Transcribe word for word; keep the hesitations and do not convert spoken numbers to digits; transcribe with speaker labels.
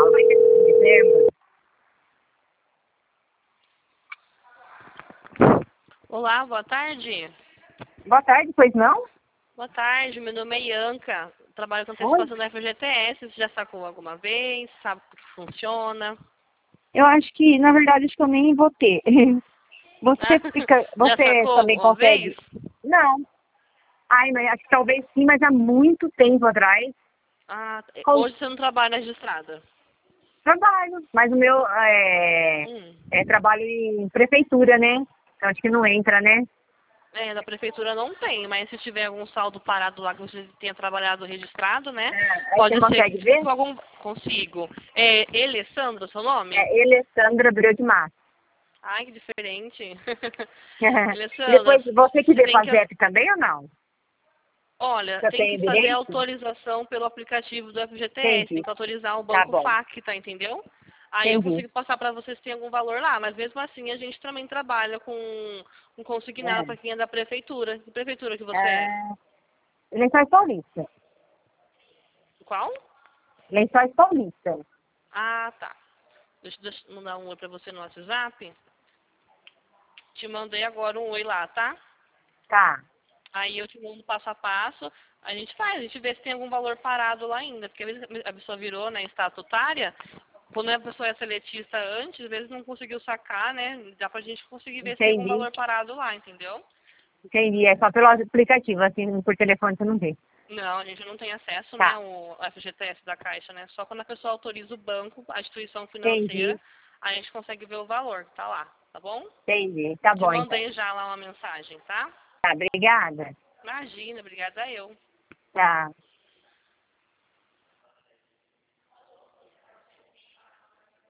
Speaker 1: Olá, boa tarde.
Speaker 2: Boa tarde, pois não?
Speaker 1: Boa tarde, meu nome é Ianca. Trabalho com
Speaker 2: Oi?
Speaker 1: antecipação da F G T S. Você já sacou alguma vez? Sabe como que funciona?
Speaker 2: Eu acho que, na verdade, acho que eu nem vou ter. Você fica,
Speaker 1: Já
Speaker 2: você
Speaker 1: sacou
Speaker 2: também
Speaker 1: alguma vez?
Speaker 2: consegue? Não. Ai, mas acho que talvez sim, mas há muito tempo atrás.
Speaker 1: Ah,
Speaker 2: Com-
Speaker 1: hoje você não trabalha registrada.
Speaker 2: Trabalho, mas o meu é,
Speaker 1: Hum.
Speaker 2: é trabalho em prefeitura, né? Então acho que não entra, né?
Speaker 1: É, da prefeitura não tem, mas se tiver algum saldo parado lá que você tenha trabalhado registrado, né?
Speaker 2: É, aí você
Speaker 1: Pode ser que
Speaker 2: consegue
Speaker 1: fique
Speaker 2: ver?
Speaker 1: com algum. Consigo. É Alessandro, seu nome?
Speaker 2: É Alessandra Abreu de Massa.
Speaker 1: Ai, que diferente.
Speaker 2: E
Speaker 1: Alessandra,
Speaker 2: depois, você que
Speaker 1: você
Speaker 2: vê com
Speaker 1: tem
Speaker 2: a
Speaker 1: que.
Speaker 2: J E P também ou não?
Speaker 1: Olha,
Speaker 2: Você
Speaker 1: tem
Speaker 2: tem
Speaker 1: que fazer a
Speaker 2: endereço?
Speaker 1: autorização pelo aplicativo do F G T S, tem
Speaker 2: Entendi.
Speaker 1: que autorizar o
Speaker 2: Tá
Speaker 1: banco
Speaker 2: bom.
Speaker 1: Facta, entendeu? Aí eu
Speaker 2: Entendi.
Speaker 1: consigo passar para vocês se tem algum valor lá, mas mesmo assim a gente também trabalha com um consignado para quem é da prefeitura. Que prefeitura que você é?
Speaker 2: É, Lençóis Paulista.
Speaker 1: Qual?
Speaker 2: Lençóis Paulista.
Speaker 1: Ah, tá. Deixa, deixa eu mandar um oi para você no WhatsApp. Te mandei agora um oi lá, tá?
Speaker 2: Tá.
Speaker 1: Aí eu te mando passo a passo, a gente faz, a gente vê se tem algum valor parado lá ainda, porque às vezes a pessoa virou, né, estatutária, quando a pessoa é seletista antes, às vezes não conseguiu sacar, né, dá pra gente conseguir ver se tem algum
Speaker 2: Entendi.
Speaker 1: valor parado lá, entendeu?
Speaker 2: Entendi. É só pelo aplicativo, assim, por telefone você não vê.
Speaker 1: Não, a gente não tem acesso, né,
Speaker 2: Tá.
Speaker 1: ao F G T S da Caixa, né, só quando a pessoa autoriza o banco, a instituição financeira,
Speaker 2: Entendi.
Speaker 1: a gente consegue ver o valor, tá lá, tá bom?
Speaker 2: Entendi. Tá
Speaker 1: Te
Speaker 2: bom, então.
Speaker 1: mandei já lá uma mensagem, tá?
Speaker 2: Tá, obrigada.
Speaker 1: Imagina, obrigada a eu.
Speaker 2: Tá.